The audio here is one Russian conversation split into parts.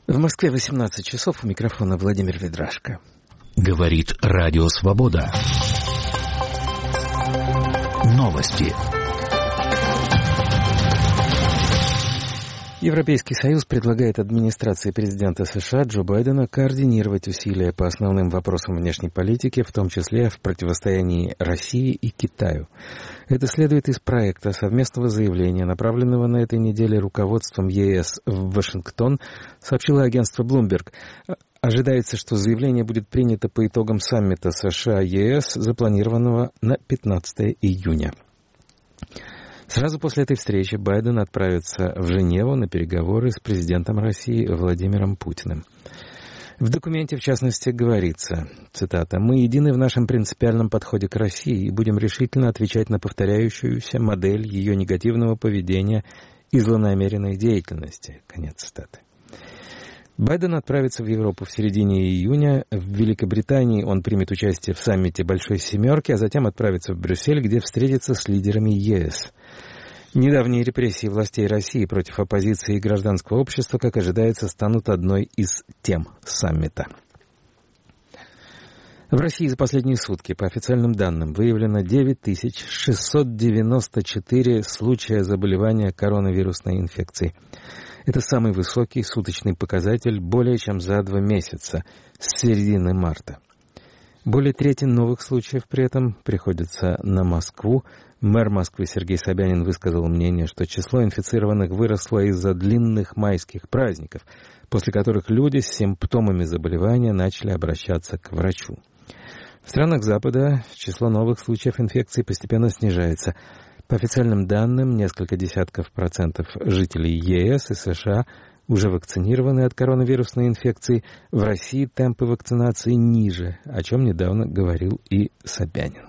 В Москве 18 часов, у микрофона Владимир Ведрашко. Говорит Радио Свобода. Новости. Европейский Союз предлагает администрации президента США Джо Байдена координировать усилия по основным вопросам внешней политики, в том числе в противостоянии России и Китаю. Это следует из проекта совместного заявления, направленного на этой неделе руководством ЕС в Вашингтон, сообщило агентство Bloomberg. Ожидается, что заявление будет принято по итогам саммита США-ЕС, запланированного на 15 июня. Сразу после этой встречи Байден отправится в Женеву на переговоры с президентом России Владимиром Путиным. В документе, в частности, говорится, цитата, «Мы едины в нашем принципиальном подходе к России и будем решительно отвечать на повторяющуюся модель ее негативного поведения и злонамеренной деятельности». Конец цитаты. Байден отправится в Европу в середине июня. В Великобритании он примет участие в саммите Большой Семерки, а затем отправится в Брюссель, где встретится с лидерами ЕС. Недавние репрессии властей России против оппозиции и гражданского общества, как ожидается, станут одной из тем саммита. В России за последние сутки, по официальным данным, выявлено 9694 случая заболевания коронавирусной инфекцией. Это самый высокий суточный показатель более чем за 2 месяца, с середины марта. Более трети новых случаев при этом приходится на Москву. Мэр Москвы Сергей Собянин высказал мнение, что число инфицированных выросло из-за длинных майских праздников, после которых люди с симптомами заболевания начали обращаться к врачу. В странах Запада число новых случаев инфекции постепенно снижается. По официальным данным, несколько десятков процентов жителей ЕС и США уже вакцинированы от коронавирусной инфекции. В России темпы вакцинации ниже, о чем недавно говорил и Собянин.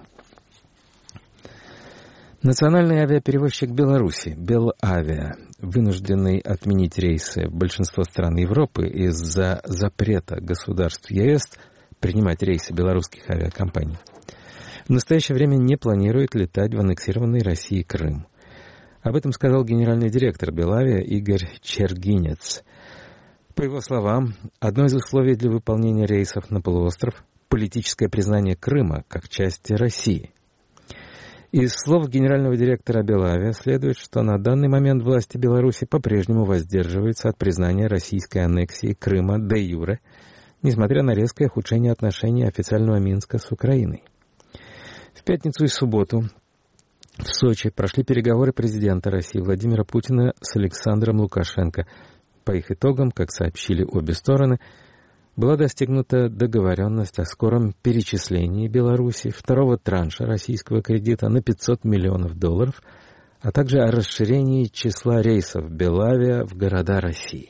Национальный авиаперевозчик Беларуси, Белавиа, вынужденный отменить рейсы в большинство стран Европы из-за запрета государств ЕС принимать рейсы белорусских авиакомпаний, в настоящее время не планирует летать в аннексированный Россией Крым. Об этом сказал генеральный директор Белавиа Игорь Чергинец. По его словам, одно из условий для выполнения рейсов на полуостров – политическое признание Крыма как части России. Из слов генерального директора Белавиа следует, что на данный момент власти Беларуси по-прежнему воздерживаются от признания российской аннексии Крыма де юре, несмотря на резкое ухудшение отношений официального Минска с Украиной. В пятницу и субботу в Сочи прошли переговоры президента России Владимира Путина с Александром Лукашенко. По их итогам, как сообщили обе стороны, была достигнута договоренность о скором перечислении Беларуси второго транша российского кредита на $500 миллионов, а также о расширении числа рейсов Белавиа в города России.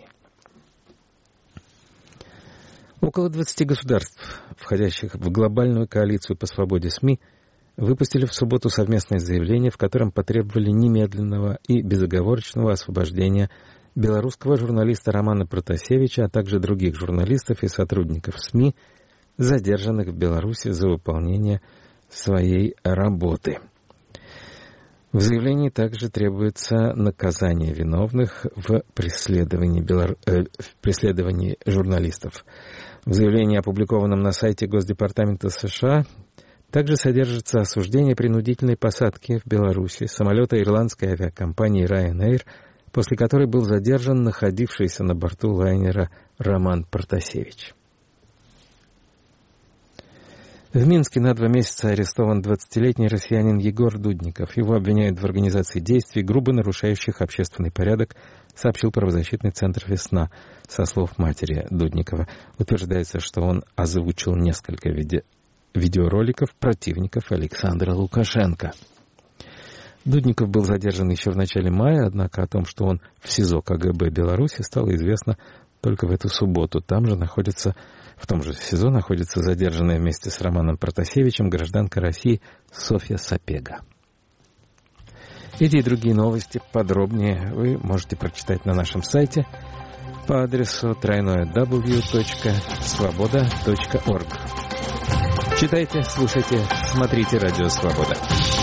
Около 20 государств, входящих в глобальную коалицию по свободе СМИ, выпустили в субботу совместное заявление, в котором потребовали немедленного и безоговорочного освобождения белорусского журналиста Романа Протасевича, а также других журналистов и сотрудников СМИ, задержанных в Беларуси за выполнение своей работы. В заявлении также требуется наказание виновных в преследовании журналистов. В заявлении, опубликованном на сайте Госдепартамента США, также содержится осуждение принудительной посадки в Беларуси самолета ирландской авиакомпании Ryanair, после которой был задержан находившийся на борту лайнера Роман Протасевич. В Минске на 2 месяца арестован 20-летний россиянин Егор Дудников. Его обвиняют в организации действий, грубо нарушающих общественный порядок, сообщил правозащитный центр «Весна». Со слов матери Дудникова, утверждается, что он озвучил несколько видеороликов противников Александра Лукашенко. Дудников был задержан еще в начале мая, однако о том, что он в СИЗО КГБ Беларуси, стало известно только в эту субботу. В том же СИЗО находится задержанная вместе с Романом Протасевичем гражданка России Софья Сапега. Эти и другие новости подробнее вы можете прочитать на нашем сайте по адресу www.svoboda.org. Читайте, слушайте, смотрите Радио Свобода.